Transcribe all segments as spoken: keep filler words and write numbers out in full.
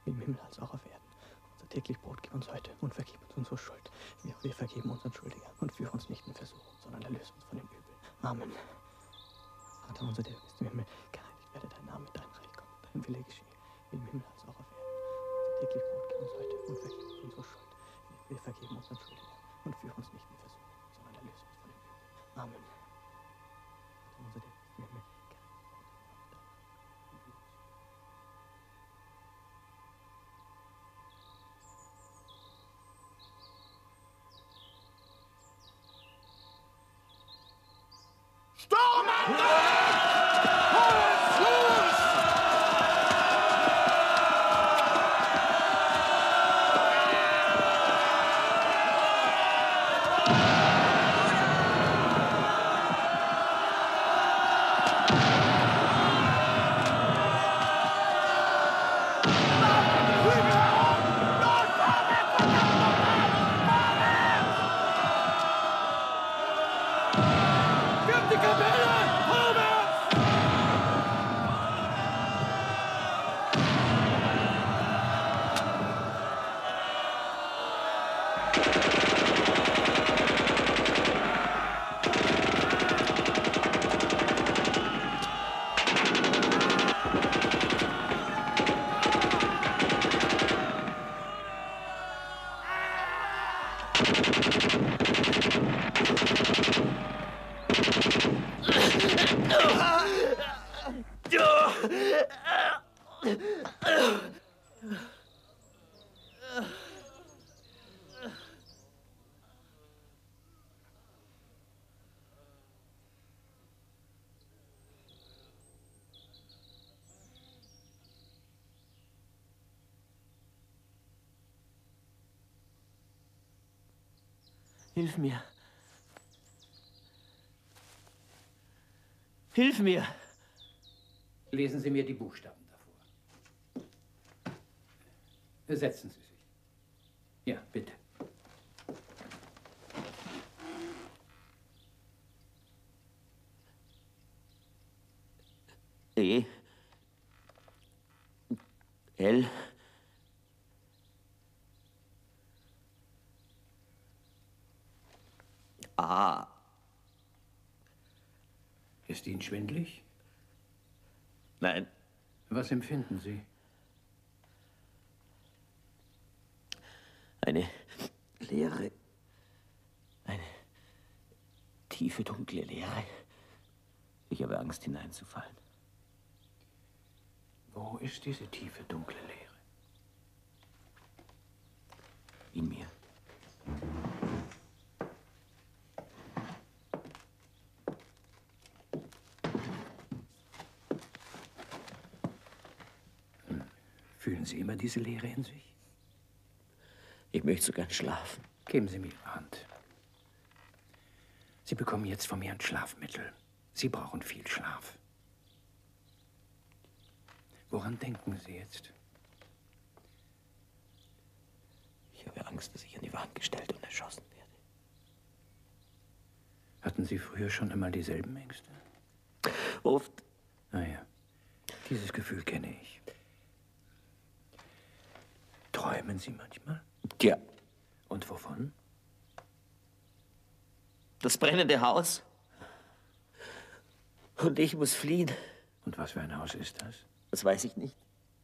wie im Himmel als auch auf Erden. Unser täglich Brot gib uns heute und vergib uns unsere Schuld. Wir, wir vergeben unseren Schuldigern und führe uns nicht in Versuchung, sondern erlöse uns von dem Übel. Amen. Vater unser, der du bist im Himmel, geheiligt werde dein Name, dein Reich komme, dein Wille geschehe, wie im Himmel als auch auf Erden. Unser täglich Brot gib uns heute und vergib uns unsere Schuld. Wir, wir vergeben unseren Schuldigern und führe uns nicht in Versuchung, sondern erlöse uns von dem Übel. Amen. Vater unser, der du bist im Himmel, hilf mir. Hilf mir. Lesen Sie mir die Buchstaben davor. Setzen Sie sich. Ja, bitte. E. L. A. Ist Ihnen schwindelig? Nein. Was empfinden Sie? Eine Leere. Eine tiefe, dunkle Leere. Ich habe Angst, hineinzufallen. Wo ist diese tiefe, dunkle Leere? In mir. Fühlen Sie immer diese Leere in sich? Ich möchte so gern schlafen. Geben Sie mir Ihre Hand. Sie bekommen jetzt von mir ein Schlafmittel. Sie brauchen viel Schlaf. Woran denken Sie jetzt? Ich habe Angst, dass ich an die Wand gestellt und erschossen werde. Hatten Sie früher schon einmal dieselben Ängste? Oft. Ah ja, dieses Gefühl kenne ich. Träumen Sie manchmal? Ja. Und wovon? Das brennende Haus. Und ich muss fliehen. Und was für ein Haus ist das? Das weiß ich nicht.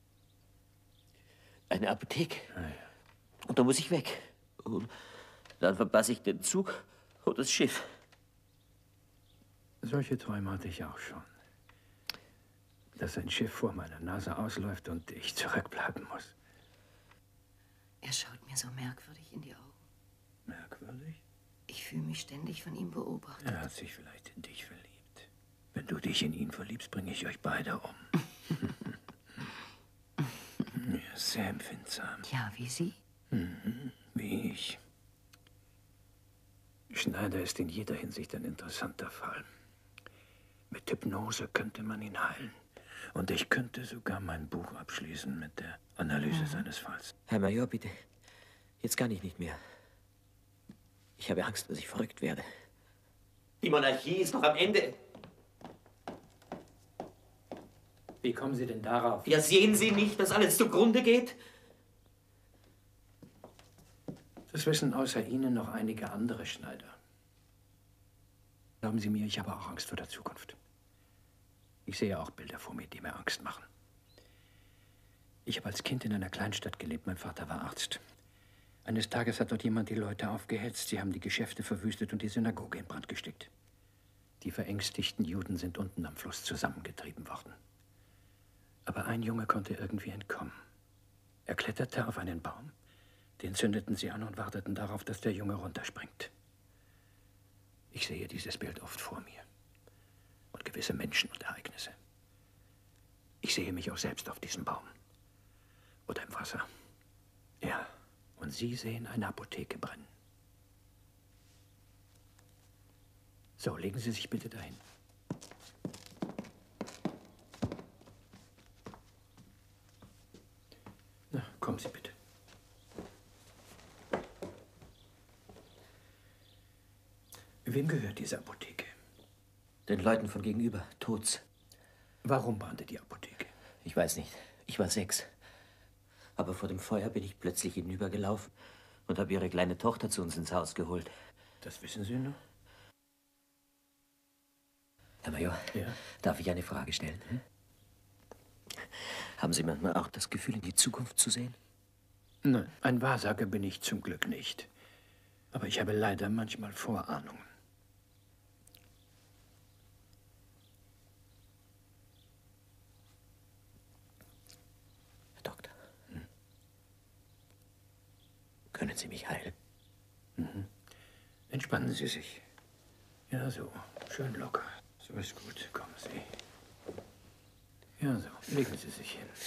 Eine Apotheke. Ah, ja. Und da muss ich weg. Und dann verpasse ich den Zug und das Schiff. Solche Träume hatte ich auch schon. Dass ein Schiff vor meiner Nase ausläuft und ich zurückbleiben muss. Er schaut mir so merkwürdig in die Augen. Merkwürdig? Ich fühle mich ständig von ihm beobachtet. Er hat sich vielleicht in dich verliebt. Wenn du dich in ihn verliebst, bringe ich euch beide um. Er ist sehr empfindsam. Ja, wie Sie? Mhm, wie ich. Schneider ist in jeder Hinsicht ein interessanter Fall. Mit Hypnose könnte man ihn heilen. Und ich könnte sogar mein Buch abschließen mit der Analyse mhm. seines Falls. Herr Major, bitte. Jetzt kann ich nicht mehr. Ich habe Angst, dass ich verrückt werde. Die Monarchie ist noch am Ende. Wie kommen Sie denn darauf? Ja, sehen Sie nicht, dass alles zugrunde geht? Das wissen außer Ihnen noch einige andere Schneider. Glauben Sie mir, ich habe auch Angst vor der Zukunft. Ich sehe auch Bilder vor mir, die mir Angst machen. Ich habe als Kind in einer Kleinstadt gelebt. Mein Vater war Arzt. Eines Tages hat dort jemand die Leute aufgehetzt. Sie haben die Geschäfte verwüstet und die Synagoge in Brand gesteckt. Die verängstigten Juden sind unten am Fluss zusammengetrieben worden. Aber ein Junge konnte irgendwie entkommen. Er kletterte auf einen Baum, den zündeten sie an und warteten darauf, dass der Junge runterspringt. Ich sehe dieses Bild oft vor mir und gewisse Menschen und Ereignisse. Ich sehe mich auch selbst auf diesem Baum oder im Wasser. Ja, und Sie sehen eine Apotheke brennen. So, legen Sie sich bitte dahin. Na, kommen Sie bitte. Wem gehört diese Apotheke? Den Leuten von gegenüber, Tods. Warum brannte die Apotheke? Ich weiß nicht. Ich war sechs. Aber vor dem Feuer bin ich plötzlich hinübergelaufen und habe ihre kleine Tochter zu uns ins Haus geholt. Das wissen Sie noch? Herr Major, ja? Darf ich eine Frage stellen? Hm? Haben Sie manchmal auch das Gefühl, in die Zukunft zu sehen? Nein, ein Wahrsager bin ich zum Glück nicht. Aber ich habe leider manchmal Vorahnungen. Herr Doktor, hm? Können Sie mich heilen? Mhm. Entspannen Sie sich. Ja, so. Schön locker. So ist gut. Kommen Sie. Ja, so. Legen Sie sich hin.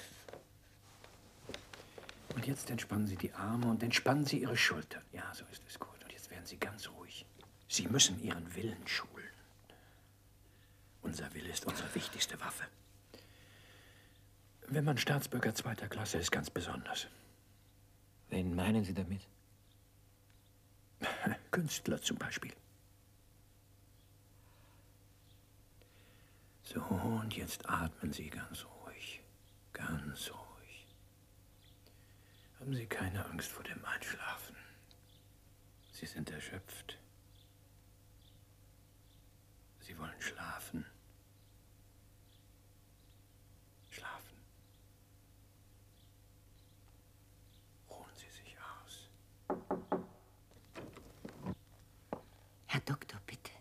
Und jetzt entspannen Sie die Arme und entspannen Sie Ihre Schultern. Ja, so ist es gut. Und jetzt werden Sie ganz ruhig. Sie müssen Ihren Willen schulen. Unser Wille ist unsere wichtigste Waffe. Wenn man Staatsbürger zweiter Klasse ist, ganz besonders. Wen meinen Sie damit? Künstler zum Beispiel. So, und jetzt atmen Sie ganz ruhig. Ganz ruhig. Haben Sie keine Angst vor dem Einschlafen. Sie sind erschöpft. Sie wollen schlafen. Schlafen. Ruhen Sie sich aus. Herr Doktor, bitte.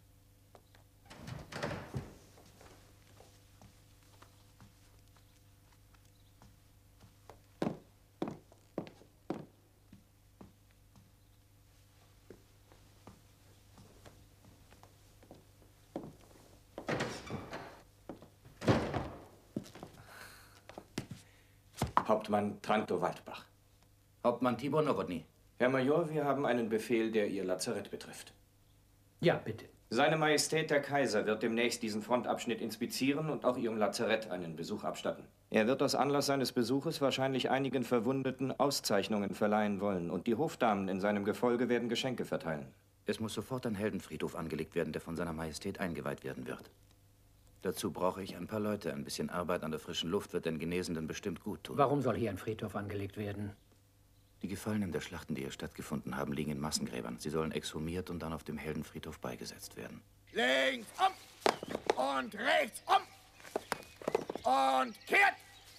Hauptmann Tranto Waldbach. Hauptmann Tibor Nowotny. Herr Major, wir haben einen Befehl, der Ihr Lazarett betrifft. Ja, bitte. Seine Majestät der Kaiser wird demnächst diesen Frontabschnitt inspizieren und auch Ihrem Lazarett einen Besuch abstatten. Er wird aus Anlass seines Besuches wahrscheinlich einigen Verwundeten Auszeichnungen verleihen wollen und die Hofdamen in seinem Gefolge werden Geschenke verteilen. Es muss sofort ein Heldenfriedhof angelegt werden, der von seiner Majestät eingeweiht werden wird. Dazu brauche ich ein paar Leute. Ein bisschen Arbeit an der frischen Luft wird den Genesenen bestimmt gut tun. Warum soll hier ein Friedhof angelegt werden? Die Gefallenen der Schlachten, die hier stattgefunden haben, liegen in Massengräbern. Sie sollen exhumiert und dann auf dem Heldenfriedhof beigesetzt werden. Links um und rechts um und kehrt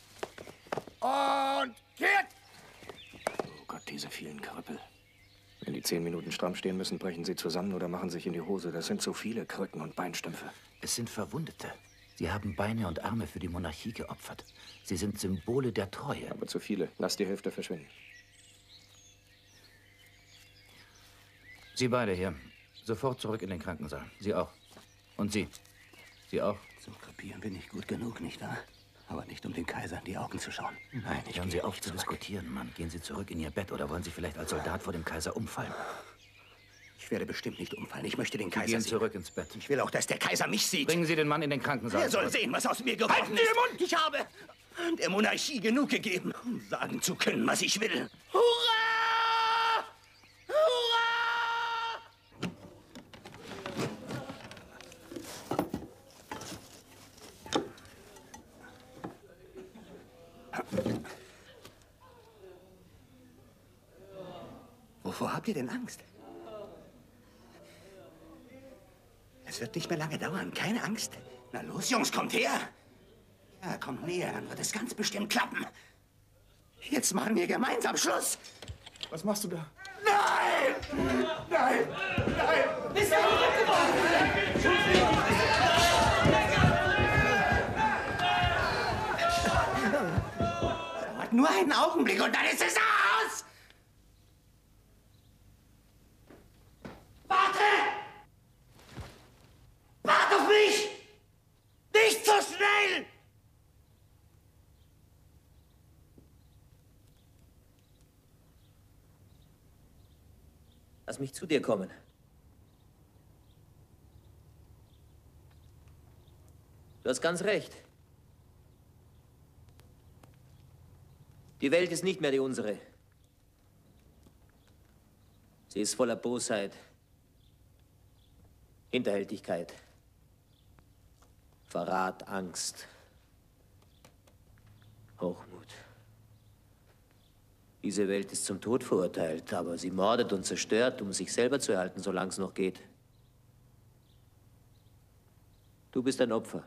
und kehrt. Oh Gott, diese vielen Krüppel. Wenn die zehn Minuten stramm stehen müssen, brechen sie zusammen oder machen sich in die Hose. Das sind so viele Krücken und Beinstümpfe. Es sind Verwundete. Sie haben Beine und Arme für die Monarchie geopfert. Sie sind Symbole der Treue. Aber zu viele. Lass die Hälfte verschwinden. Sie beide hier. Sofort zurück in den Krankensaal. Sie auch. Und Sie. Sie auch. Zum Krepieren bin ich gut genug, nicht wahr? Aber nicht, um den Kaiser in die Augen zu schauen. Nein, ich Hören Sie auf zu diskutieren, Mann. Gehen Sie zurück in Ihr Bett oder wollen Sie vielleicht als Soldat vor dem Kaiser umfallen? Ich werde bestimmt nicht umfallen. Ich möchte den Sie Kaiser gehen sehen. zurück ins Bett. Ich will auch, dass der Kaiser mich sieht. Bringen Sie den Mann in den Krankensaal. Er soll zurück. sehen, was aus mir geworden Halten ist. Sie den Mund! Ich habe der Monarchie genug gegeben, um sagen zu können, was ich will. Hurra! Hurra! Wovor habt ihr denn Angst? Es wird nicht mehr lange dauern, keine Angst. Na los, Jungs, kommt her! Ja, kommt näher, dann wird es ganz bestimmt klappen. Jetzt machen wir gemeinsam Schluss! Was machst du da? Nein! Nein! Nein! Bist du verrückt geworden? Dauert nur einen Augenblick und dann ist es aus! Warte! Warte auf mich! Nicht so schnell! Lass mich zu dir kommen. Du hast ganz recht. Die Welt ist nicht mehr die unsere. Sie ist voller Bosheit, Hinterhältigkeit, Verrat, Angst, Hochmut. Diese Welt ist zum Tod verurteilt, aber sie mordet und zerstört, um sich selber zu erhalten, solange es noch geht. Du bist ein Opfer.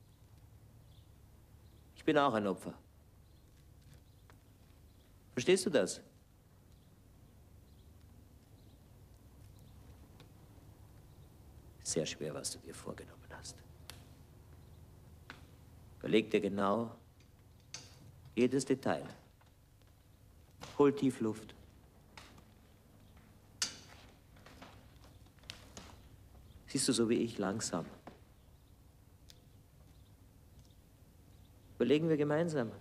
Ich bin auch ein Opfer. Verstehst du das? Sehr schwer, was du dir vorgenommen hast. Überleg dir genau jedes Detail. Hol tief Luft. Siehst du, so wie ich, langsam. Überlegen wir gemeinsam.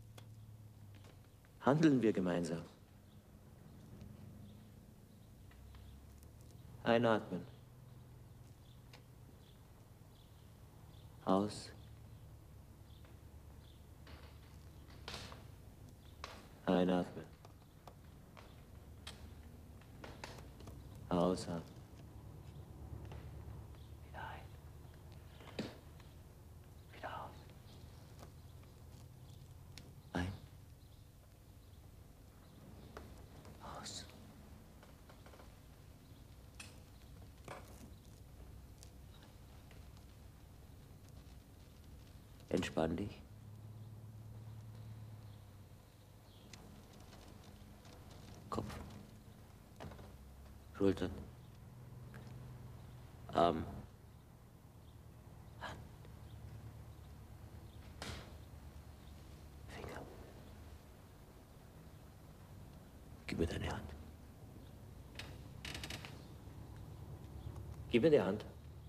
Handeln wir gemeinsam. Einatmen. Aus. Einatmen. Ausatmen. Wieder ein. Wieder aus. Ein. Aus. Entspann dich. Kopf. Schultern. Arm. Hand. Finger. Gib mir deine Hand. Gib mir die Hand.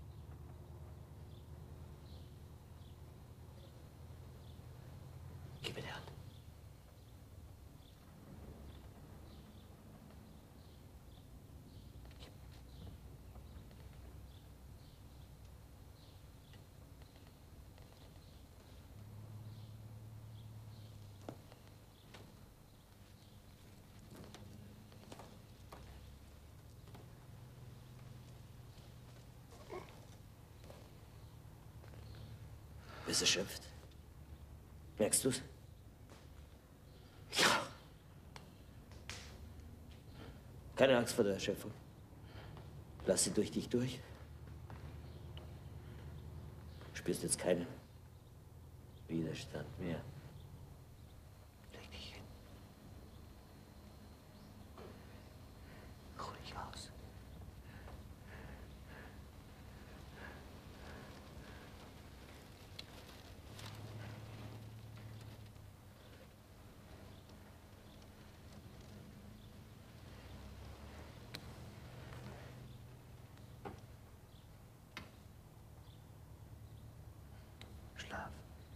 Gib mir die Hand. Bist du erschöpft? Merkst du's? Ja. Keine Angst vor der Erschöpfung. Lass sie durch dich durch. Spürst jetzt keinen Widerstand mehr. Leg dich hin. Ruh dich aus. Schlaf.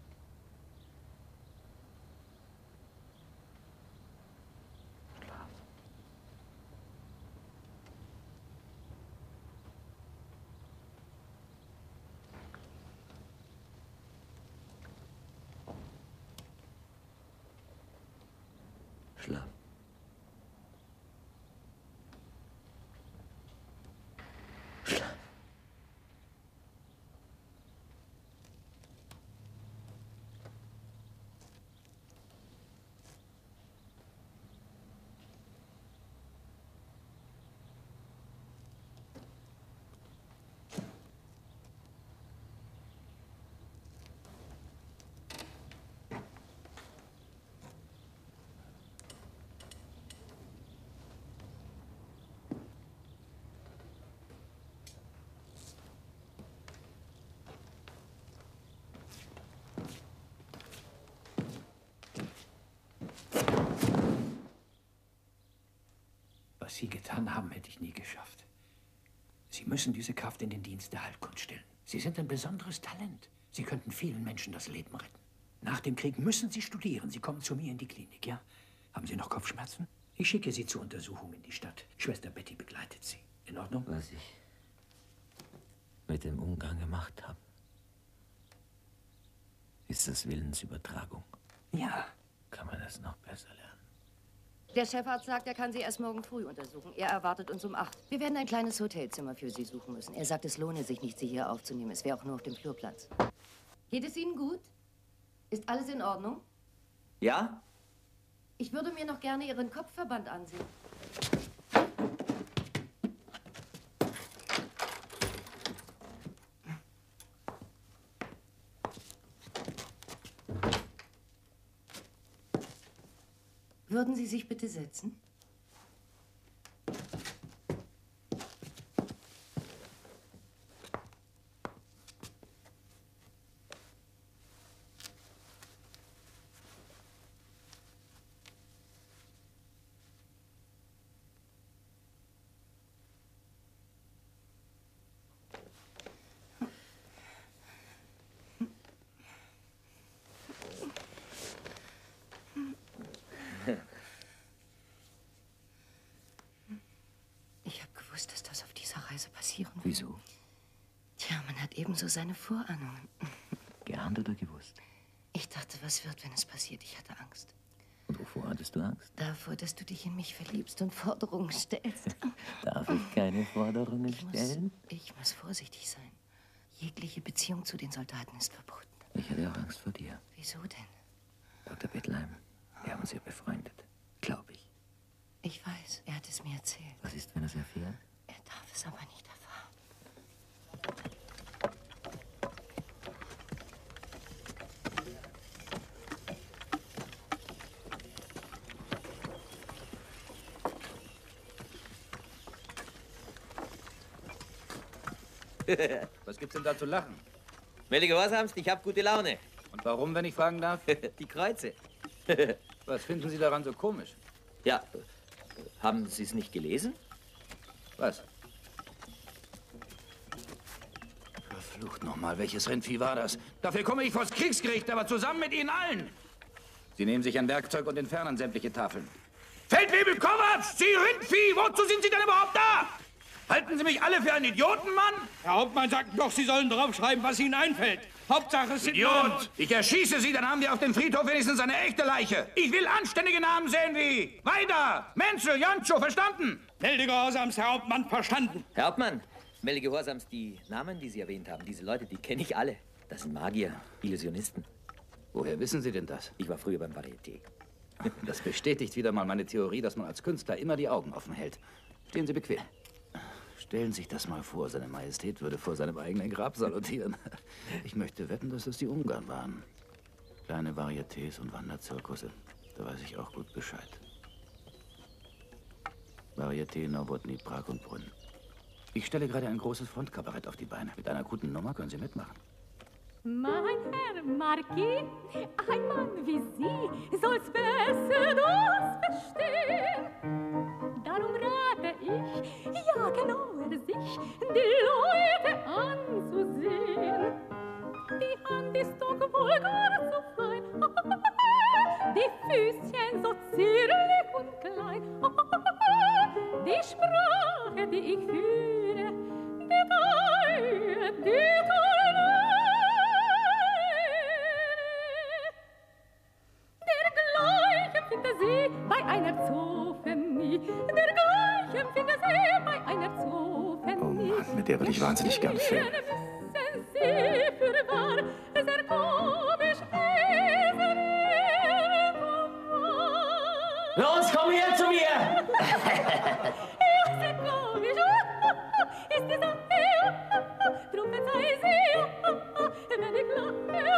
Schlaf. Schlaf. Schlaf. Was Sie getan haben, hätte ich nie geschafft. Sie müssen diese Kraft in den Dienst der Heilkunst stellen. Sie sind ein besonderes Talent. Sie könnten vielen Menschen das Leben retten. Nach dem Krieg müssen Sie studieren. Sie kommen zu mir in die Klinik, ja? Haben Sie noch Kopfschmerzen? Ich schicke Sie zur Untersuchung in die Stadt. Schwester Betty begleitet Sie. In Ordnung? Was ich mit dem Umgang gemacht habe, ist das Willensübertragung. Ja. Kann man das noch besser lernen? Der Chefarzt sagt, er kann Sie erst morgen früh untersuchen. Er erwartet uns um acht. Wir werden ein kleines Hotelzimmer für Sie suchen müssen. Er sagt, es lohne sich nicht, Sie hier aufzunehmen. Es wäre auch nur auf dem Flurplatz. Geht es Ihnen gut? Ist alles in Ordnung? Ja? Ich würde mir noch gerne Ihren Kopfverband ansehen. Würden Sie sich bitte setzen? Ich habe gewusst, dass das auf dieser Reise passieren wird. Wieso? Tja, man hat ebenso seine Vorahnungen. Geahnt oder gewusst? Ich dachte, was wird, wenn es passiert? Ich hatte Angst. Und wovor hattest du Angst? Davor, dass du dich in mich verliebst und Forderungen stellst. Darf ich keine Forderungen Ich muss, stellen? ich muss vorsichtig sein. Jegliche Beziehung zu den Soldaten ist verboten. Ich hatte auch Angst vor dir. Wieso denn? Doktor Bettelheim, wir haben uns ja befreundet. Glaube ich. Ich weiß, er hat es mir erzählt. Was ist, wenn er es erfährt? Er darf es aber nicht erfahren. Was gibt's denn da zu lachen? Melde Gehorsamst, ich habe gute Laune. Und warum, wenn ich fragen darf? Die Kreuze. Was finden Sie daran so komisch? Ja, haben Sie es nicht gelesen? Was? Verflucht nochmal, welches Rindvieh war das? Dafür komme ich vors Kriegsgericht, aber zusammen mit Ihnen allen. Sie nehmen sich ein Werkzeug und entfernen sämtliche Tafeln. Feldwebel Kovacs, Sie Rindvieh, wozu sind Sie denn überhaupt da? Halten Sie mich alle für einen Idiotenmann? Herr Hauptmann sagt doch, Sie sollen draufschreiben, was Ihnen einfällt. Hauptsache es sind Namen. Idiot! Ich erschieße Sie, dann haben wir auf dem Friedhof wenigstens eine echte Leiche. Ich will anständige Namen sehen wie Weider, Menzel, Jantschow, verstanden? Melde Gehorsams, Herr Hauptmann, verstanden. Herr Hauptmann, melde Gehorsams, die Namen, die Sie erwähnt haben, diese Leute, die kenne ich alle. Das sind Magier, Illusionisten. Woher wissen Sie denn das? Ich war früher beim Varieté. Das bestätigt wieder mal meine Theorie, dass man als Künstler immer die Augen offen hält. Stehen Sie bequem. Stellen Sie sich das mal vor, seine Majestät würde vor seinem eigenen Grab salutieren. Ich möchte wetten, dass das die Ungarn waren. Kleine Varietés und Wanderzirkusse. Da weiß ich auch gut Bescheid. Varieté, Nowotny, Prag und Brünn. Ich stelle gerade ein großes Frontkabarett auf die Beine. Mit einer guten Nummer können Sie mitmachen. Mein Herr Marquis, ein Mann wie Sie soll's besser das verstehen. Darum rate ich, ja genauer sich die Leute anzusehen. Die Hand ist doch wohl gar so fein, die Füßchen so zierlich und klein. Die Sprache, die ich führe, die Treue, die Treue. Dergleichen finde sie bei einer Zophenie. Dergleichen finde sie bei einer Zophenie. Oh Mann, mit der würde ich wahnsinnig gern filmen. Wissen sie für wahr, sehr komisch ist er. Los, komm her zu mir! Ja, sehr komisch ist dieser Herr. Drum verzeih sie, wenn ich lache.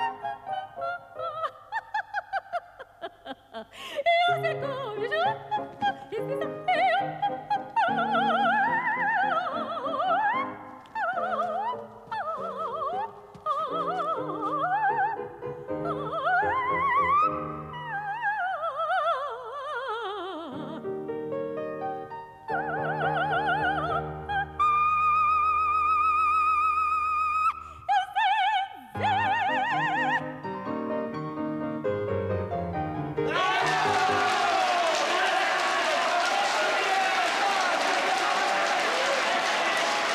Ja, sehr komisch ist dieser Herr. Oh,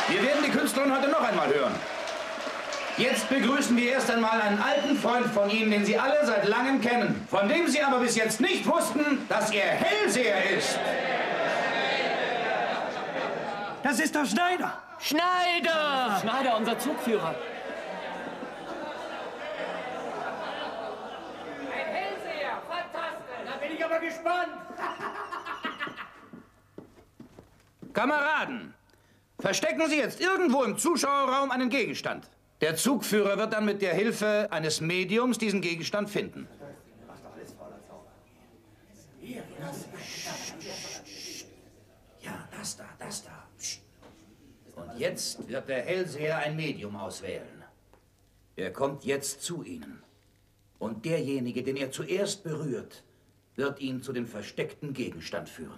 Wir werden die Künstlerin heute noch einmal hören. Jetzt begrüßen wir erst einmal einen alten Freund von Ihnen, den Sie alle seit langem kennen, von dem Sie aber bis jetzt nicht wussten, dass er Hellseher ist. Das ist doch Schneider. Schneider! Schneider, unser Zugführer. Ein Hellseher, fantastisch. Da bin ich aber gespannt. Kameraden, verstecken Sie jetzt irgendwo im Zuschauerraum einen Gegenstand. Der Zugführer wird dann mit der Hilfe eines Mediums diesen Gegenstand finden. Ja, das da, das da. Und jetzt wird der Hellseher ein Medium auswählen. Er kommt jetzt zu Ihnen. Und derjenige, den er zuerst berührt, wird ihn zu dem versteckten Gegenstand führen.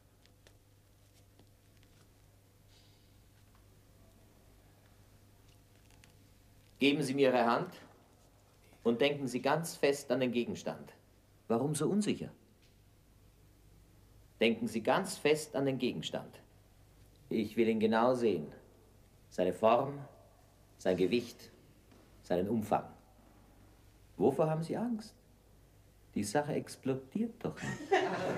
Geben Sie mir Ihre Hand und denken Sie ganz fest an den Gegenstand. Warum so unsicher? Denken Sie ganz fest an den Gegenstand. Ich will ihn genau sehen. Seine Form, sein Gewicht, seinen Umfang. Wovor haben Sie Angst? Die Sache explodiert doch nicht.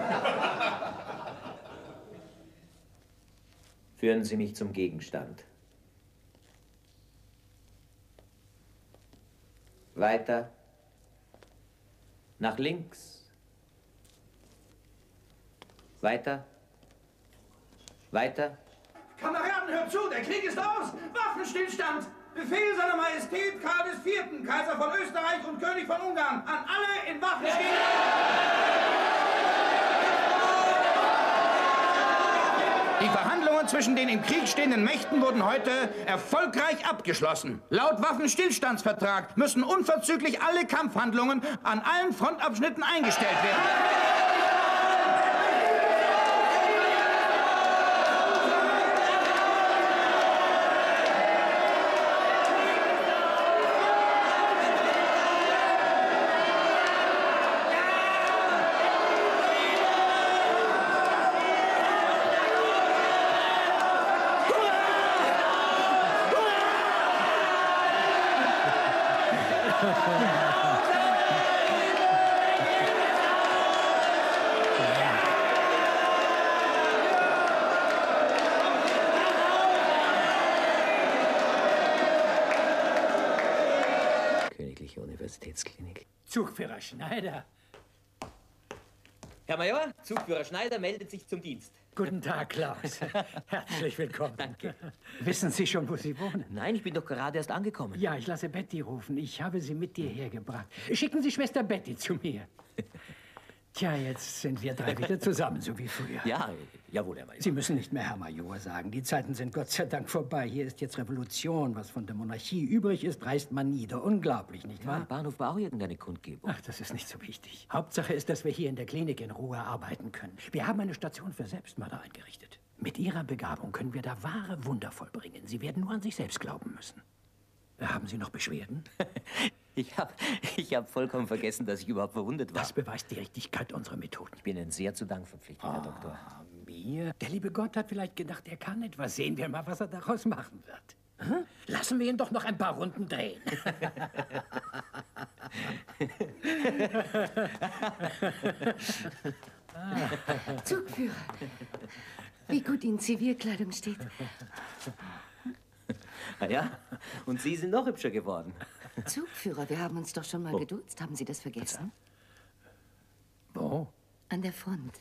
Führen Sie mich zum Gegenstand. Weiter. Nach links. Weiter. Weiter. Kameraden, hört zu, der Krieg ist aus! Waffenstillstand! Befehl seiner Majestät Karl des Vierten, Kaiser von Österreich und König von Ungarn, an alle in Waffenstillstand! Die Verhandlungen zwischen den im Krieg stehenden Mächten wurden heute erfolgreich abgeschlossen. Laut Waffenstillstandsvertrag müssen unverzüglich alle Kampfhandlungen an allen Frontabschnitten eingestellt werden. Königliche Universitätsklinik. Zugführer Schneider. Herr Major, Zugführer Schneider meldet sich zum Dienst. Guten Tag, Klaus. Herzlich willkommen. Danke. Wissen Sie schon, wo Sie wohnen? Nein, ich bin doch gerade erst angekommen. Ja, ich lasse Betty rufen. Ich habe sie mit dir hergebracht. Schicken Sie Schwester Betty zu mir. Tja, jetzt sind wir drei wieder zusammen, so wie früher. Ja, jawohl, Herr Major. Sie müssen nicht mehr Herr Major sagen. Die Zeiten sind Gott sei Dank vorbei. Hier ist jetzt Revolution. Was von der Monarchie übrig ist, reißt man nieder. Unglaublich, nicht wahr? Ja, im Bahnhof war auch irgendeine Kundgebung. Ach, das ist nicht so wichtig. Hauptsache ist, dass wir hier in der Klinik in Ruhe arbeiten können. Wir haben eine Station für Selbstmörder eingerichtet. Mit Ihrer Begabung können wir da wahre Wunder vollbringen. Sie werden nur an sich selbst glauben müssen. Haben Sie noch Beschwerden? Ich habe ich hab vollkommen vergessen, dass ich überhaupt verwundet war. Das beweist die Richtigkeit unserer Methoden. Ich bin Ihnen sehr zu Dank verpflichtet, Herr Doktor. Mir? Der liebe Gott hat vielleicht gedacht, er kann etwas. Sehen wir mal, was er daraus machen wird. Hm? Lassen wir ihn doch noch ein paar Runden drehen. Zugführer, wie gut Ihnen Zivilkleidung steht. Ah ja, und Sie sind noch hübscher geworden. Zugführer, wir haben uns doch schon mal Oh. geduzt. Haben Sie das vergessen? Wo? An der Front.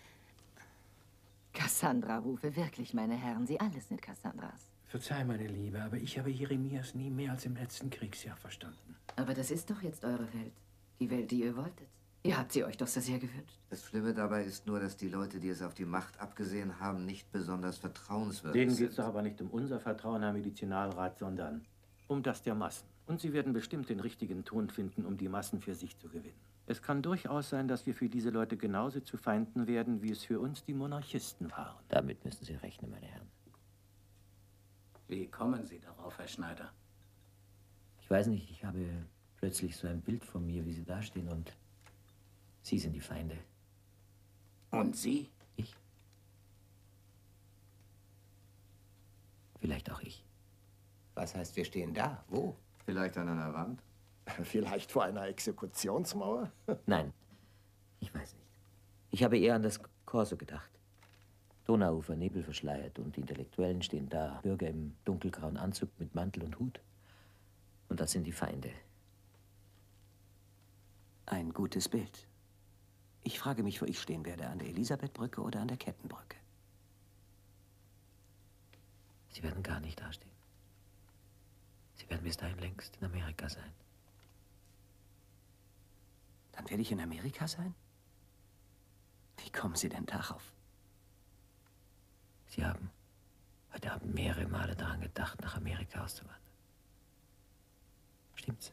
Cassandra-Rufe, wirklich, meine Herren. Sie alle sind Cassandras. Verzeih, meine Liebe, aber ich habe Jeremias nie mehr als im letzten Kriegsjahr verstanden. Aber das ist doch jetzt eure Welt. Die Welt, die ihr wolltet. Ihr habt sie euch doch so sehr gewünscht. Das Schlimme dabei ist nur, dass die Leute, die es auf die Macht abgesehen haben, nicht besonders vertrauenswürdig Denen sind. geht es doch aber nicht um unser Vertrauen, Herr Medizinalrat, sondern um das der Massen. Und sie werden bestimmt den richtigen Ton finden, um die Massen für sich zu gewinnen. Es kann durchaus sein, dass wir für diese Leute genauso zu Feinden werden, wie es für uns die Monarchisten waren. Damit müssen Sie rechnen, meine Herren. Wie kommen Sie darauf, Herr Schneider? Ich weiß nicht, ich habe plötzlich so ein Bild von mir, wie Sie dastehen und Sie sind die Feinde. Und Sie? Ich? Vielleicht auch Was heißt, wir stehen da? Wo? Vielleicht an einer Wand? Vielleicht vor einer Exekutionsmauer? Nein, ich weiß nicht. Ich habe eher an das Corso gedacht. Donauufer, Nebel verschleiert und die Intellektuellen stehen da, Bürger im dunkelgrauen Anzug mit Mantel und Hut. Und das sind die Feinde. Ein gutes Bild. Ich frage mich, wo ich stehen werde, an der Elisabethbrücke oder an der Kettenbrücke. Sie werden gar nicht dastehen. Sie werden bis dahin längst in Amerika sein. Dann werde ich in Amerika sein? Wie kommen Sie denn darauf? Sie haben heute Abend mehrere Male daran gedacht, nach Amerika auszuwandern. Stimmt's?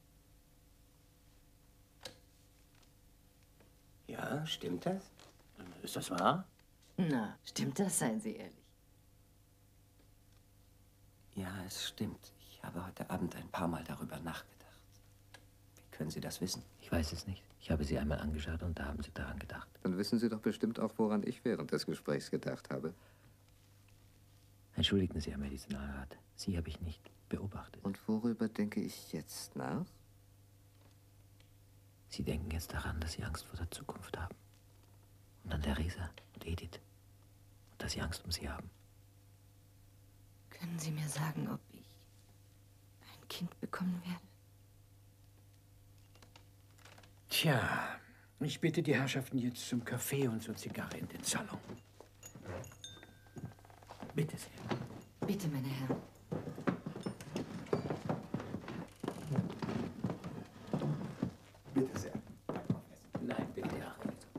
Ja, stimmt das? Ist das wahr? Na, stimmt das, seien Sie ehrlich. Ja, es stimmt. Ich habe heute Abend ein paar Mal darüber nachgedacht. Wie können Sie das wissen? Ich weiß es nicht. Ich habe Sie einmal angeschaut und da haben Sie daran gedacht. Dann wissen Sie doch bestimmt auch, woran ich während des Gesprächs gedacht habe. Entschuldigen Sie, Herr Medizinalrat. Sie habe ich nicht beobachtet. Und worüber denke ich jetzt nach? Sie denken jetzt daran, dass Sie Angst vor der Zukunft haben. Und an Theresa und Edith. Und dass Sie Angst um sie haben. Können Sie mir sagen, ob ich ein Kind bekommen werde? Tja, ich bitte die Herrschaften jetzt zum Kaffee und zur Zigarre in den Salon. Bitte sehr. Bitte, meine Herren. Bitte sehr. Nein, bitte, Herr.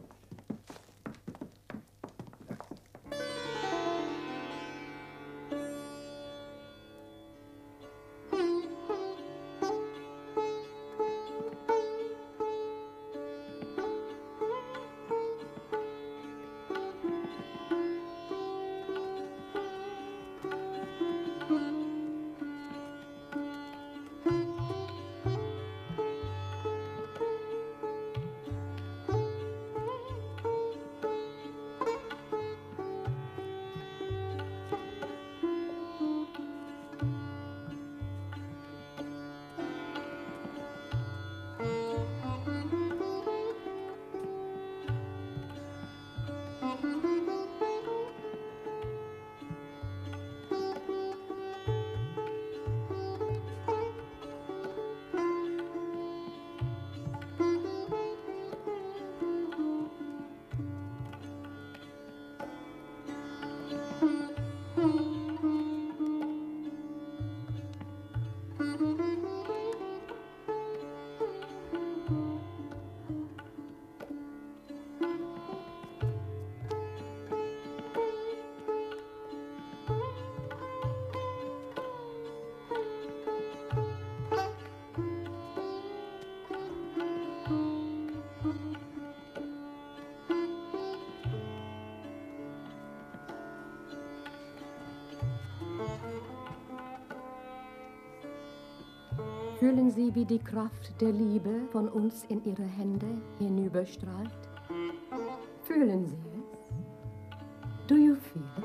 Fühlen Sie, wie die Kraft der Liebe von uns in Ihre Hände hinüberstrahlt? Fühlen Sie es? Do you feel it?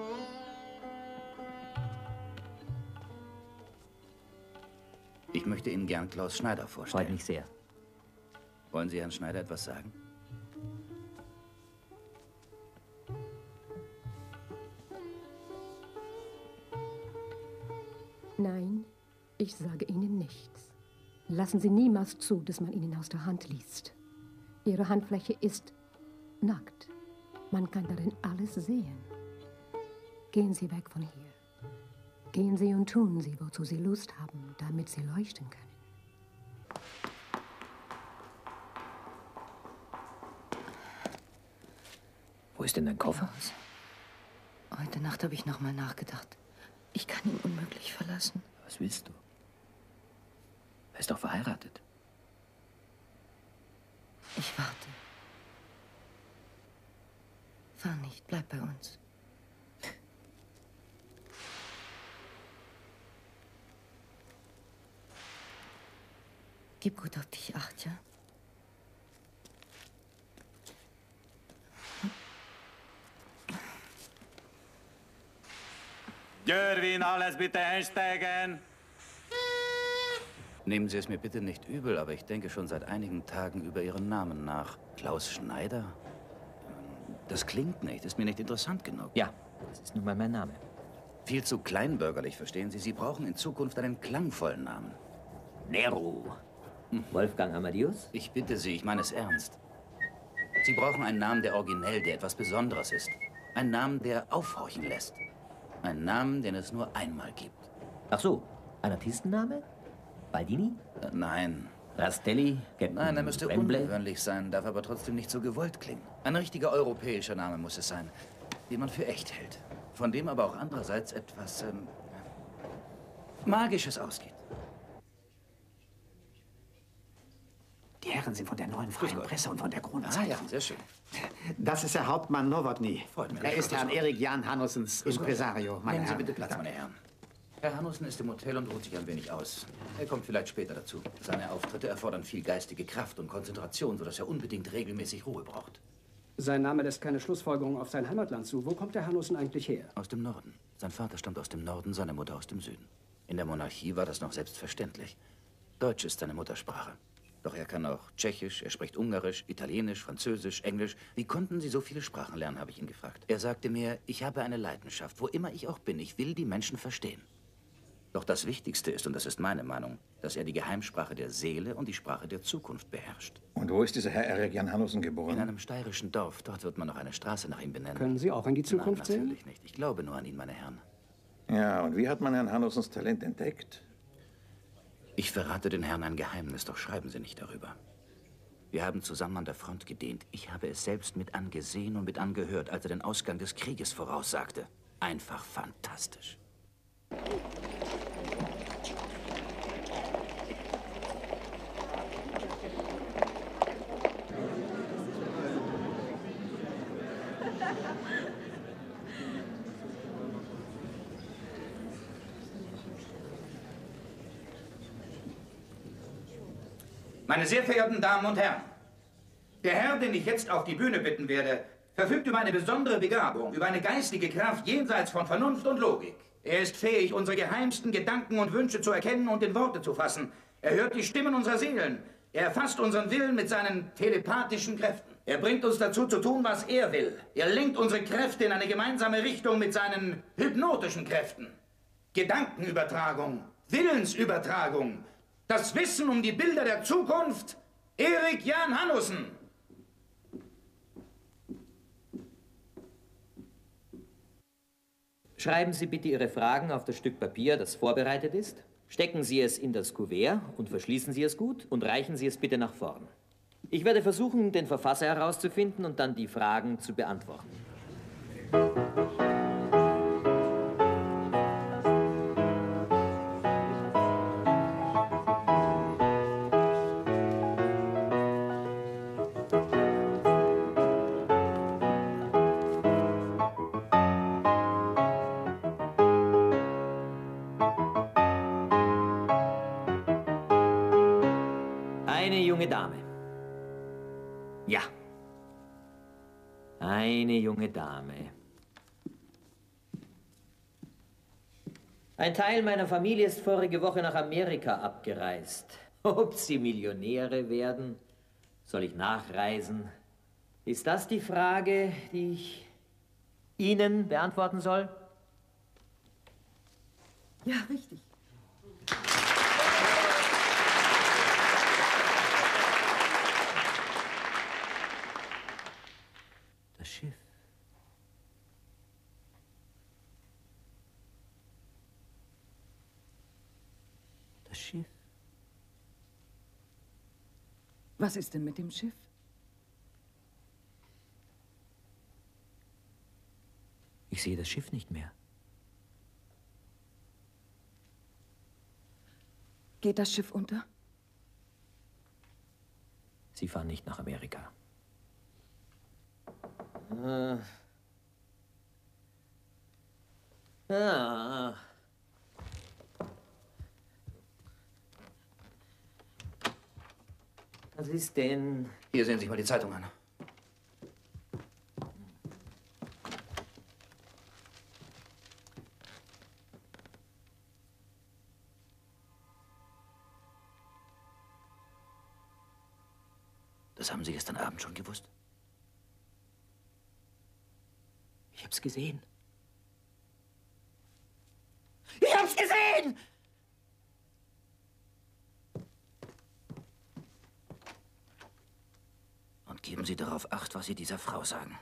Ich möchte Ihnen gern Klaus Schneider vorstellen. Freut mich sehr. Wollen Sie Herrn Schneider etwas sagen? Nein, ich sage Ihnen nichts. Lassen Sie niemals zu, dass man Ihnen aus der Hand liest. Ihre Handfläche ist nackt. Man kann darin alles sehen. Gehen Sie weg von hier. Gehen Sie und tun Sie, wozu Sie Lust haben, damit Sie leuchten können. Wo ist denn dein Koffer? Heute Nacht habe ich noch mal nachgedacht. Ich kann ihn unmöglich verlassen. Was willst du? Er ist doch verheiratet. Ich warte. Fahr nicht, bleib bei uns. Gib gut auf dich acht, ja? Jörwin, alles bitte einsteigen. Nehmen Sie es mir bitte nicht übel, aber ich denke schon seit einigen Tagen über Ihren Namen nach. Klaus Schneider? Das klingt nicht, ist mir nicht interessant genug. Ja, das ist nun mal mein Name. Viel zu kleinbürgerlich, verstehen Sie? Sie brauchen in Zukunft einen klangvollen Namen. Nero. Wolfgang Amadeus? Ich bitte Sie, ich meine es ernst. Sie brauchen einen Namen, der originell, der etwas Besonderes ist. Einen Namen, der aufhorchen lässt. Einen Namen, den es nur einmal gibt. Ach so, ein Artistenname? Baldini? Äh, nein. Rastelli? Captain Nein, er müsste Wembley? ungewöhnlich sein, darf aber trotzdem nicht so gewollt klingen. Ein richtiger europäischer Name muss es sein, den man für echt hält. Von dem aber auch andererseits etwas ähm, Magisches ausgeht. Die Herren sind von der neuen Freien Presse und von der Kronenzeitung. Ah ja, sehr schön. Das ist Herr Hauptmann Nowotny. Freut mich. Er ist Herrn Erik Jan Hannussens Impresario, meine Nehmen Sie Herren. bitte Platz, meine Herren. Herr Hannussen ist im Hotel und ruht sich ein wenig aus. Er kommt vielleicht später dazu. Seine Auftritte erfordern viel geistige Kraft und Konzentration, sodass er unbedingt regelmäßig Ruhe braucht. Sein Name lässt keine Schlussfolgerung auf sein Heimatland zu. Wo kommt der Hannussen eigentlich her? Aus dem Norden. Sein Vater stammt aus dem Norden, seine Mutter aus dem Süden. In der Monarchie war das noch selbstverständlich. Deutsch ist seine Muttersprache. Doch er kann auch Tschechisch, er spricht Ungarisch, Italienisch, Französisch, Englisch. Wie konnten Sie so viele Sprachen lernen, habe ich ihn gefragt. Er sagte mir, ich habe eine Leidenschaft, wo immer ich auch bin. Ich will die Menschen verstehen. Doch das Wichtigste ist, und das ist meine Meinung, dass er die Geheimsprache der Seele und die Sprache der Zukunft beherrscht. Und wo ist dieser Herr Erik Jan Hannussen geboren? In einem steirischen Dorf. Dort wird man noch eine Straße nach ihm benennen. Können Sie auch in die Zukunft Nein, sehen? natürlich nicht. Ich glaube nur an ihn, meine Herren. Ja, und wie hat man Herrn Hannussens Talent entdeckt? Ich verrate den Herrn ein Geheimnis, doch schreiben Sie nicht darüber. Wir haben zusammen an der Front gedient. Ich habe es selbst mit angesehen und mit angehört, als er den Ausgang des Krieges voraussagte. Einfach fantastisch. Meine sehr verehrten Damen und Herren, der Herr, den ich jetzt auf die Bühne bitten werde, verfügt über eine besondere Begabung, über eine geistige Kraft jenseits von Vernunft und Logik. Er ist fähig, unsere geheimsten Gedanken und Wünsche zu erkennen und in Worte zu fassen. Er hört die Stimmen unserer Seelen. Er erfasst unseren Willen mit seinen telepathischen Kräften. Er bringt uns dazu zu tun, was er will. Er lenkt unsere Kräfte in eine gemeinsame Richtung mit seinen hypnotischen Kräften. Gedankenübertragung, Willensübertragung, das Wissen um die Bilder der Zukunft, Erik Jan Hannussen. Schreiben Sie bitte Ihre Fragen auf das Stück Papier, das vorbereitet ist. Stecken Sie es in das Kuvert und verschließen Sie es gut und reichen Sie es bitte nach vorn. Ich werde versuchen, den Verfasser herauszufinden und dann die Fragen zu beantworten. Eine junge Dame. Ja. Eine junge Dame. Ein Teil meiner Familie ist vorige Woche nach Amerika abgereist. Ob sie Millionäre werden? Soll ich nachreisen? Ist das die Frage, die ich Ihnen beantworten soll? Ja, richtig. Das Schiff. Das Schiff. Was ist denn mit dem Schiff? Ich sehe das Schiff nicht mehr. Geht das Schiff unter? Sie fahren nicht nach Amerika. Ah. Ah. Was ist denn? Hier sehen Sie sich mal die Zeitung an. Das haben Sie gestern Abend schon gewusst? Ich hab's gesehen. Ich hab's gesehen! Und geben Sie darauf Acht, was Sie dieser Frau sagen.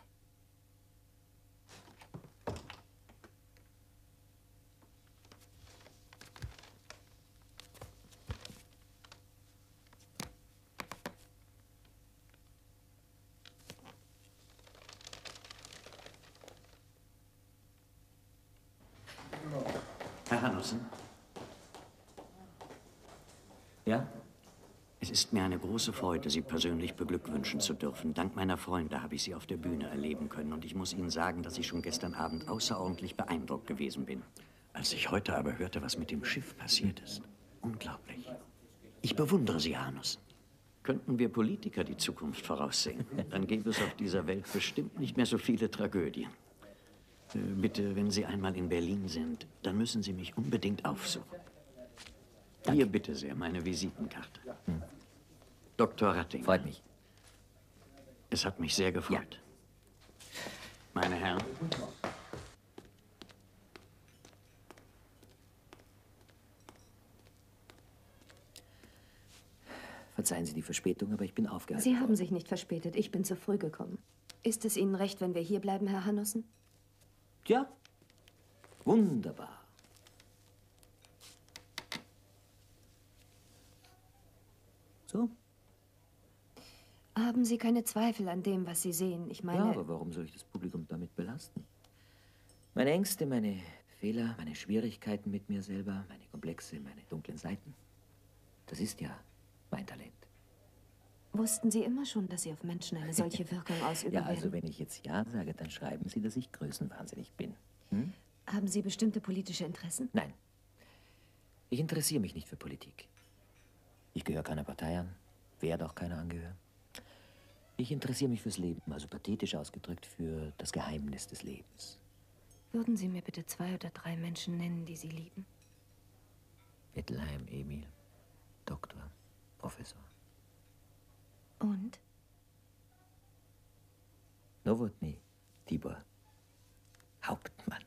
Herr Hannussen? Ja? Es ist mir eine große Freude, Sie persönlich beglückwünschen zu dürfen. Dank meiner Freunde habe ich Sie auf der Bühne erleben können. Und ich muss Ihnen sagen, dass ich schon gestern Abend außerordentlich beeindruckt gewesen bin. Als ich heute aber hörte, was mit dem Schiff passiert ist, unglaublich. Ich bewundere Sie, Herr Hannussen. Könnten wir Politiker die Zukunft voraussehen, dann gäbe es auf dieser Welt bestimmt nicht mehr so viele Tragödien. Äh, Bitte, wenn Sie einmal in Berlin sind, dann müssen Sie mich unbedingt aufsuchen. Hier bitte sehr, meine Visitenkarte. Hm. Doktor Ratting. Freut mich. Es hat mich sehr gefreut. Ja. Meine Herren. Verzeihen Sie die Verspätung, aber ich bin aufgehalten. Sie haben sich nicht verspätet. Ich bin zu früh gekommen. Ist es Ihnen recht, wenn wir hier bleiben, Herr Hannussen? Ja, wunderbar. So? Haben Sie keine Zweifel an dem, was Sie sehen? Ich meine... Ja, aber warum soll ich das Publikum damit belasten? Meine Ängste, meine Fehler, meine Schwierigkeiten mit mir selber, meine Komplexe, meine dunklen Seiten. Das ist ja mein Talent. Wussten Sie immer schon, dass Sie auf Menschen eine solche Wirkung ausüben Ja, also werden? wenn ich jetzt Ja sage, dann schreiben Sie, dass ich größenwahnsinnig bin. Hm? Haben Sie bestimmte politische Interessen? Nein. Ich interessiere mich nicht für Politik. Ich gehöre keiner Partei an, werde auch keiner angehören. Ich interessiere mich fürs Leben, also pathetisch ausgedrückt für das Geheimnis des Lebens. Würden Sie mir bitte zwei oder drei Menschen nennen, die Sie lieben? Bettelheim, Emil, Doktor, Professor. Und? Nowotny, Tibor, Hauptmann.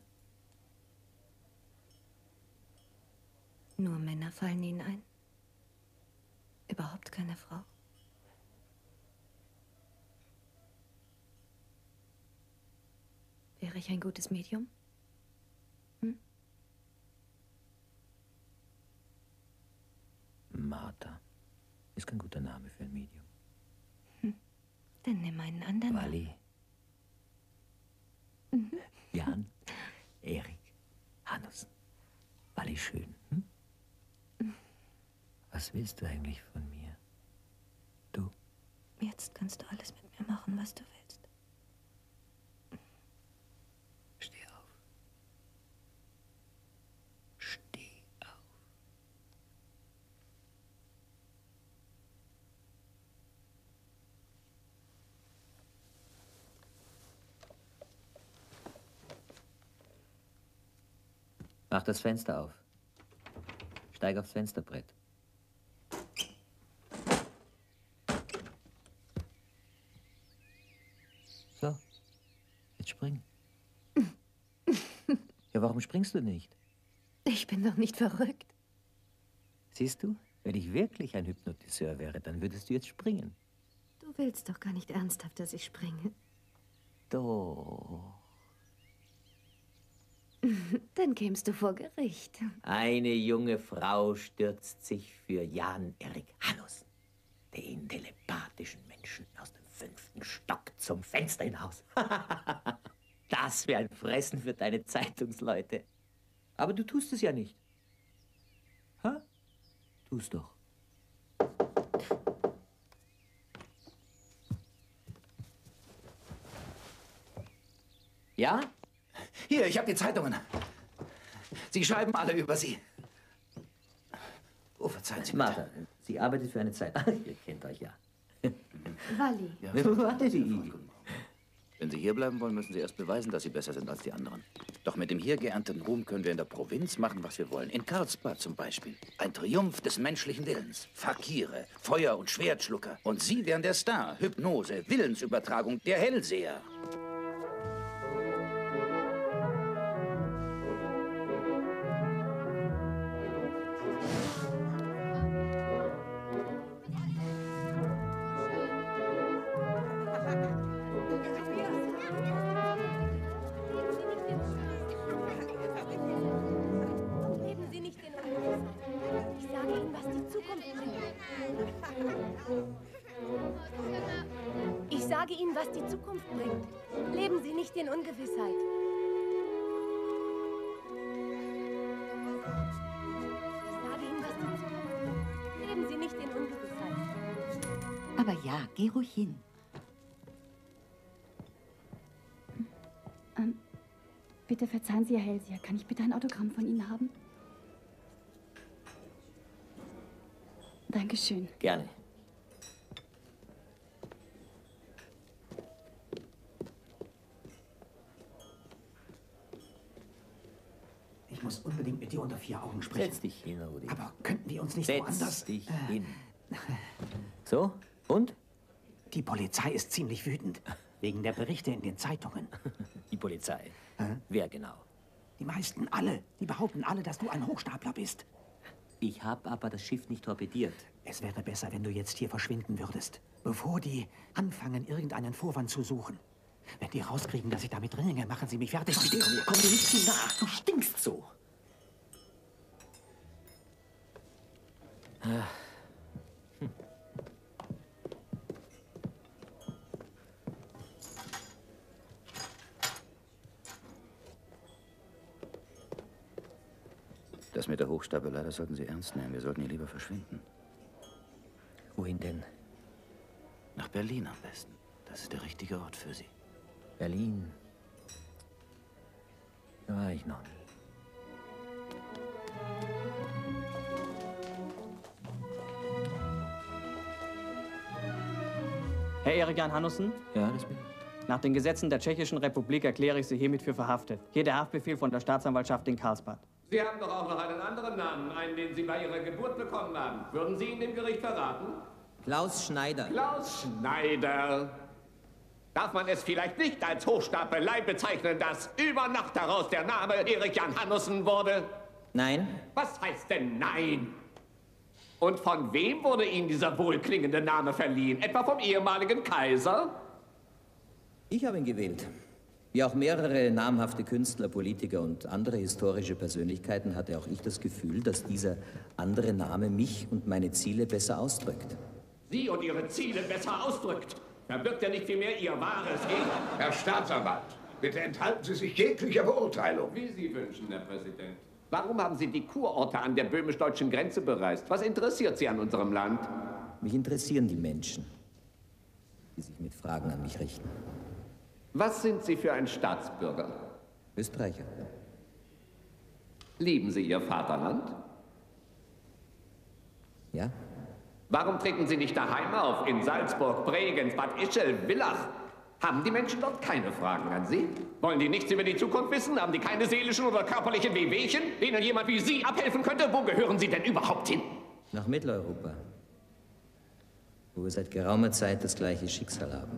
Nur Männer fallen Ihnen ein? Überhaupt keine Frau? Wäre ich ein gutes Medium? Hm? Martha ist kein guter Name für ein Medium. Hm. Dann nimm einen anderen. Wally. Mhm. Jan, Erik, Hannussen. Wally schön. Hm? Was willst du eigentlich von mir? Du? Jetzt kannst du alles mit mir machen, was du willst. Steh auf. Steh auf. Mach das Fenster auf. Steig aufs Fensterbrett. So, jetzt spring. Ja, warum springst du nicht? Ich bin doch nicht verrückt. Siehst du, wenn ich wirklich ein Hypnotiseur wäre, dann würdest du jetzt springen. Du willst doch gar nicht ernsthaft, dass ich springe. Doch. Dann kämst du vor Gericht. Eine junge Frau stürzt sich für Jan Erik Hannussen, den telepathischen Menschen aus dem fünften Stock, zum Fenster hinaus. Das wäre ein Fressen für deine Zeitungsleute. Aber du tust es ja nicht. Ha? Tu's doch. Ja? Hier, ich habe die Zeitungen. Sie schreiben alle über Sie. Oh, verzeihen Sie bitte. Martha, sie arbeitet für eine Zeitung. Ihr kennt euch ja. Wally. Ja, Wally. Wenn Sie hier bleiben wollen, müssen Sie erst beweisen, dass Sie besser sind als die anderen. Doch mit dem hier geernteten Ruhm können wir in der Provinz machen, was wir wollen. In Karlsbad zum Beispiel. Ein Triumph des menschlichen Willens. Fakire, Feuer- und Schwertschlucker. Und Sie wären der Star. Hypnose, Willensübertragung, der Hellseher. Ich sage Ihnen, was die Zukunft bringt. Leben Sie nicht in Ungewissheit. Ich sage Ihnen, was die Zukunft bringt. Leben Sie nicht in Ungewissheit. Aber ja, geh ruhig hin. Ähm, bitte verzeihen Sie, Herr Hellseher. Kann ich bitte ein Autogramm von Ihnen haben? Dankeschön. Gerne. Ich muss unbedingt mit dir unter vier Augen sprechen. Setz dich hin, Rudi. Aber könnten wir uns nicht Setz woanders... dich äh, hin. So, und? Die Polizei ist ziemlich wütend. Wegen der Berichte in den Zeitungen. Die Polizei? Hä? Wer genau? Die meisten, alle. Die behaupten alle, dass du ein Hochstapler bist. Ich habe aber das Schiff nicht torpediert. Es wäre besser, wenn du jetzt hier verschwinden würdest, bevor die anfangen, irgendeinen Vorwand zu suchen. Wenn die rauskriegen, dass ich damit ringe, machen sie mich fertig. Komm mir, komm dir nicht zu nah. Du stinkst so. Ah. Hm. Das mit der Hochstapelei, das sollten Sie ernst nehmen. Wir sollten hier lieber verschwinden. Wohin denn? Nach Berlin am besten. Das ist der richtige Ort für Sie. Berlin. Da war ich noch nie. Herr Erik Jan Hannussen? Ja, das bin ich. Nach den Gesetzen der Tschechischen Republik erkläre ich Sie hiermit für verhaftet. Hier der Haftbefehl von der Staatsanwaltschaft in Karlsbad. Sie haben doch auch noch einen anderen Namen, einen, den Sie bei Ihrer Geburt bekommen haben. Würden Sie ihn dem Gericht verraten? Klaus Schneider. Klaus Schneider. Darf man es vielleicht nicht als Hochstapelei bezeichnen, dass über Nacht daraus der Name Erik Jan Hannussen wurde? Nein. Was heißt denn nein? Und von wem wurde Ihnen dieser wohlklingende Name verliehen? Etwa vom ehemaligen Kaiser? Ich habe ihn gewählt. Wie auch mehrere namhafte Künstler, Politiker und andere historische Persönlichkeiten hatte auch ich das Gefühl, dass dieser andere Name mich und meine Ziele besser ausdrückt. Sie und Ihre Ziele besser ausdrückt. Verbirgt er nicht vielmehr Ihr wahres Ich? Herr Staatsanwalt, bitte enthalten Sie sich jeglicher Beurteilung. Wie Sie wünschen, Herr Präsident. Warum haben Sie die Kurorte an der böhmisch-deutschen Grenze bereist? Was interessiert Sie an unserem Land? Mich interessieren die Menschen, die sich mit Fragen an mich richten. Was sind Sie für ein Staatsbürger? Österreicher. Lieben Sie Ihr Vaterland? Ja. Warum treten Sie nicht daheim auf? In Salzburg, Bregenz, Bad Ischl, Villach? Haben die Menschen dort keine Fragen an Sie? Wollen die nichts über die Zukunft wissen? Haben die keine seelischen oder körperlichen Wehwehchen, denen jemand wie Sie abhelfen könnte? Wo gehören Sie denn überhaupt hin? Nach Mitteleuropa, wo wir seit geraumer Zeit das gleiche Schicksal haben.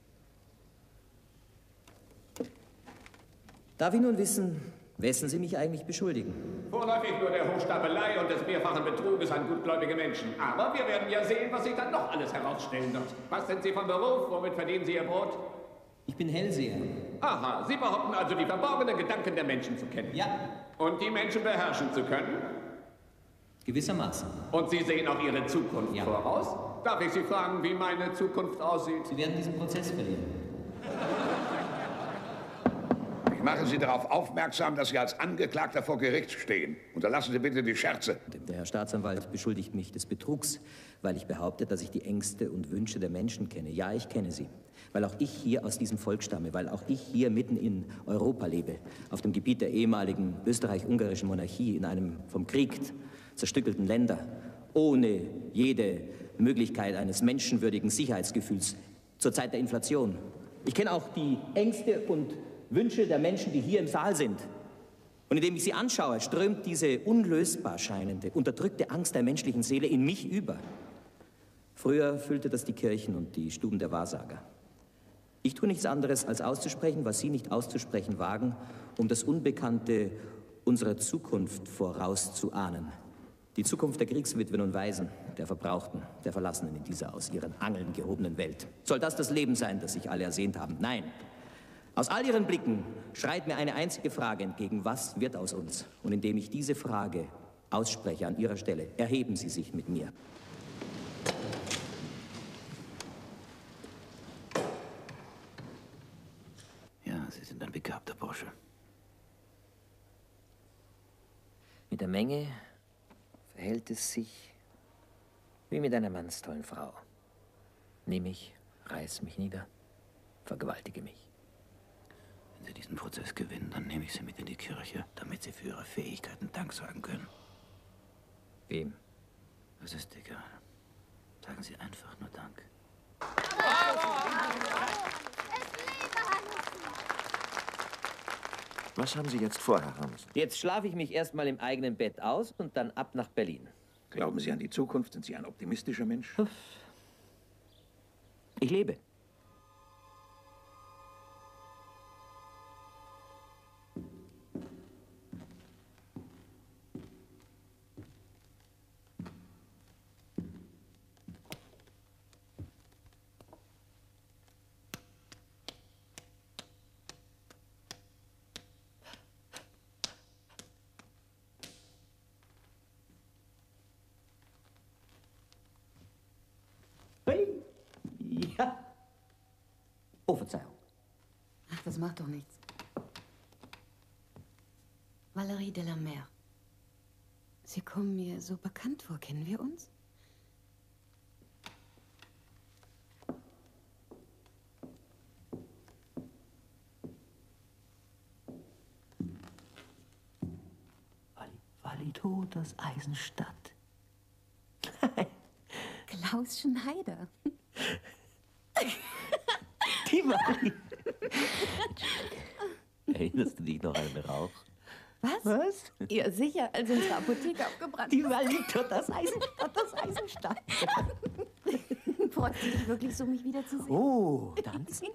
Darf ich nun wissen, wessen Sie mich eigentlich beschuldigen? Vorläufig nur der Hochstapelei und des mehrfachen Betruges an gutgläubige Menschen. Aber wir werden ja sehen, was sich dann noch alles herausstellen wird. Was sind Sie von Beruf? Womit verdienen Sie Ihr Brot? Ich bin Hellseher. Aha, Sie behaupten also, die verborgenen Gedanken der Menschen zu kennen. Ja. Und die Menschen beherrschen zu können? Gewissermaßen. Und Sie sehen auch Ihre Zukunft Ja. voraus? Darf ich Sie fragen, wie meine Zukunft aussieht? Sie werden diesen Prozess verlieren. Ich mache Sie darauf aufmerksam, dass Sie als Angeklagter vor Gericht stehen. Unterlassen Sie bitte die Scherze. Der Herr Staatsanwalt beschuldigt mich des Betrugs, weil ich behaupte, dass ich die Ängste und Wünsche der Menschen kenne. Ja, ich kenne sie. Weil auch ich hier aus diesem Volk stamme, weil auch ich hier mitten in Europa lebe, auf dem Gebiet der ehemaligen österreich-ungarischen Monarchie, in einem vom Krieg zerstückelten Länder, ohne jede Möglichkeit eines menschenwürdigen Sicherheitsgefühls zur Zeit der Inflation, Ich kenne auch die Ängste und Wünsche der Menschen, die hier im Saal sind. Und indem ich sie anschaue, strömt diese unlösbar scheinende, unterdrückte Angst der menschlichen Seele in mich über. Früher füllte das die Kirchen und die Stuben der Wahrsager. Ich tue nichts anderes, als auszusprechen, was Sie nicht auszusprechen wagen, um das Unbekannte unserer Zukunft vorauszuahnen. Die Zukunft der Kriegswitwen und Waisen, der Verbrauchten, der Verlassenen in dieser aus ihren Angeln gehobenen Welt. Soll das das Leben sein, das sich alle ersehnt haben? Nein. Aus all Ihren Blicken schreit mir eine einzige Frage entgegen. Was wird aus uns? Und indem ich diese Frage ausspreche an Ihrer Stelle, erheben Sie sich mit mir. Ja, Sie sind ein begabter Bursche. Mit der Menge verhält es sich wie mit einer mannstollen Frau. Nimm mich, reiß mich nieder, vergewaltige mich. Wenn Sie diesen Prozess gewinnen, dann nehme ich Sie mit in die Kirche, damit Sie für Ihre Fähigkeiten Dank sagen können. Wem? Das ist egal. Sagen Sie einfach nur Dank. Was haben Sie jetzt vor, Herr Hanussen? Jetzt schlafe ich mich erst mal im eigenen Bett aus und dann ab nach Berlin. Glauben Sie an die Zukunft? Sind Sie ein optimistischer Mensch? Ich lebe. Ja. Oh, Verzeihung. Ach, das macht doch nichts. Valerie de la Mer. Sie kommen mir so bekannt vor. Kennen wir uns? Walito, das Eisenstadt. Klaus Schneider. Die Wally. Erinnerst du dich noch an den Rauch? Was? Was? Ja, sicher, als unsere Apotheke abgebrannt Die Walito, das Eisenstadt, das Eisenstadt. Freut sie dich wirklich so, mich wiederzusehen? Oh, tanzen.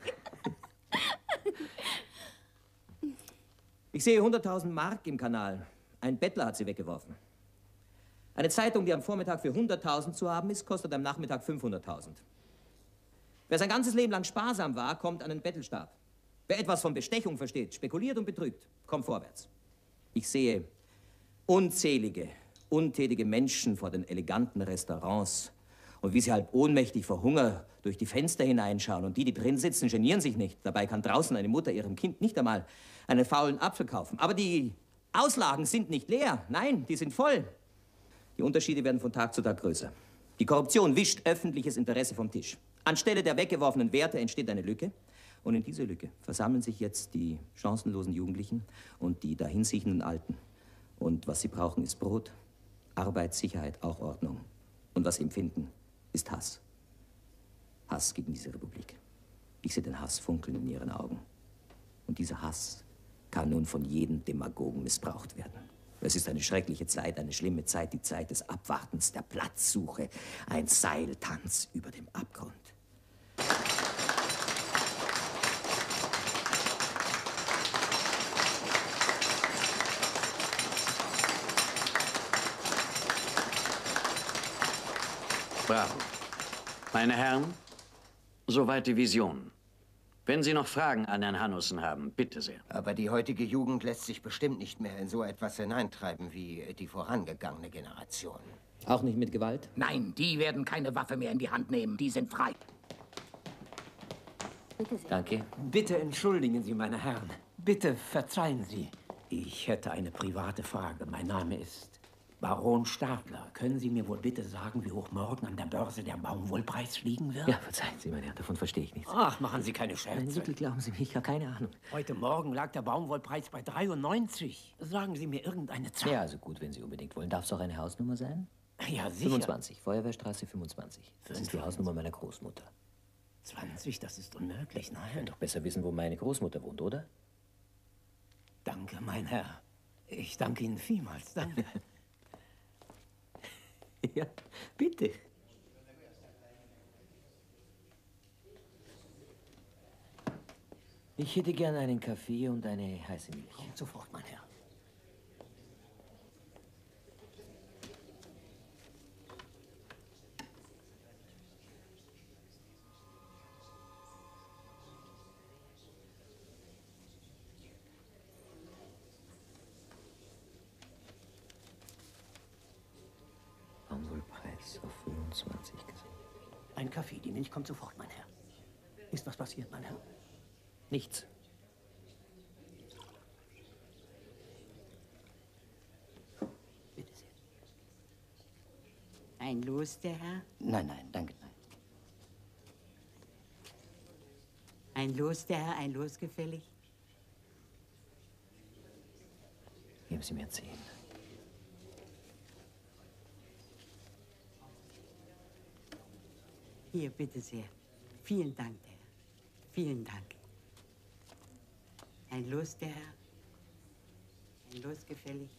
Ich sehe hunderttausend Mark im Kanal. Ein Bettler hat sie weggeworfen. Eine Zeitung, die am Vormittag für hunderttausend zu haben ist, kostet am Nachmittag fünfhunderttausend. Wer sein ganzes Leben lang sparsam war, kommt an den Bettelstab. Wer etwas von Bestechung versteht, spekuliert und betrügt, kommt vorwärts. Ich sehe unzählige, untätige Menschen vor den eleganten Restaurants und wie sie halb ohnmächtig vor Hunger durch die Fenster hineinschauen. Und die, die drin sitzen, genieren sich nicht. Dabei kann draußen eine Mutter ihrem Kind nicht einmal einen faulen Apfel kaufen. Aber die Auslagen sind nicht leer. Nein, die sind voll. Die Unterschiede werden von Tag zu Tag größer. Die Korruption wischt öffentliches Interesse vom Tisch. Anstelle der weggeworfenen Werte entsteht eine Lücke. Und in diese Lücke versammeln sich jetzt die chancenlosen Jugendlichen und die dahinsiechenden Alten. Und was sie brauchen, ist Brot, Arbeit, Sicherheit, auch Ordnung. Und was sie empfinden, ist Hass. Hass gegen diese Republik. Ich sehe den Hass funkeln in ihren Augen. Und dieser Hass kann nun von jedem Demagogen missbraucht werden. Es ist eine schreckliche Zeit, eine schlimme Zeit, die Zeit des Abwartens, der Platzsuche, ein Seiltanz über dem Abgrund. Bravo. Meine Herren, soweit die Vision. Wenn Sie noch Fragen an Herrn Hanussen haben, bitte sehr. Aber die heutige Jugend lässt sich bestimmt nicht mehr in so etwas hineintreiben wie die vorangegangene Generation. Auch nicht mit Gewalt? Nein, die werden keine Waffe mehr in die Hand nehmen. Die sind frei. Bitte sehr. Danke. Bitte entschuldigen Sie, meine Herren. Bitte verzeihen Sie. Ich hätte eine private Frage. Mein Name ist Baron Stadler. Können Sie mir wohl bitte sagen, wie hoch morgen an der Börse der Baumwollpreis liegen wird? Ja, verzeihen Sie, meine Herren, davon verstehe ich nichts. Ach, machen Sie keine Scherze. Wirklich, glauben Sie mir, ich habe keine Ahnung. Heute Morgen lag der Baumwollpreis bei dreiundneunzig. Sagen Sie mir irgendeine Zahl. Ja, also gut, wenn Sie unbedingt wollen. Darf es auch eine Hausnummer sein? Ja, sicher. fünfundzwanzig, Feuerwehrstraße fünfundzwanzig. Das ist die Hausnummer meiner Großmutter. zwanzig, das ist unmöglich, nein. Ich will doch besser wissen, wo meine Großmutter wohnt, oder? Danke, mein Herr. Ich danke Ihnen vielmals, danke. Ja, bitte. Ich hätte gern einen Kaffee und eine heiße Milch. Kommt sofort, mein Herr. Haben wohl Preis auf fünfundzwanzig gesehen. Ein Kaffee, die Milch kommt sofort, mein Herr. Ist was passiert, mein Herr? Nichts. Bitte sehr. Ein Los, der Herr? Nein, nein, danke, nein. Ein Los, der Herr, ein Los gefällig? Geben Sie mir zehn. Hier, bitte sehr. Vielen Dank, der Herr. Vielen Dank. Ein Los, der Herr? Ein Los gefällig?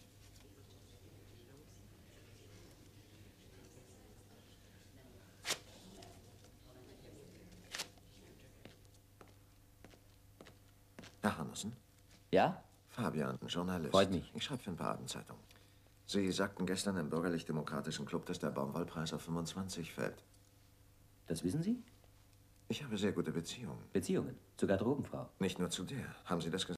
Herr Hannessen? Ja? Fabian, Journalist. Freut mich. Ich schreibe für ein paar Abendzeitungen. Sie sagten gestern im bürgerlich-demokratischen Club, dass der Baumwollpreis auf fünfundzwanzig fällt. Das wissen Sie? Ich habe sehr gute Beziehungen. Beziehungen? Zur Garderobenfrau? Nicht nur zu der. Haben Sie das gesagt?